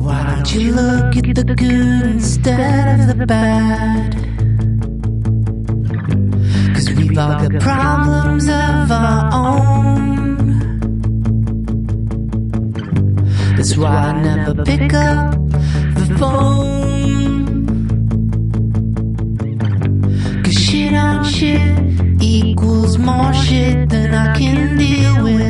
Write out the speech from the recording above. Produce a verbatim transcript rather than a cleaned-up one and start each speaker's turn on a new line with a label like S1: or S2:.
S1: Why don't you look at the good instead of the bad? Cause we've all got problems of our own. That's why I never pick up the phone. Cause shit on shit equals more shit than I can deal with.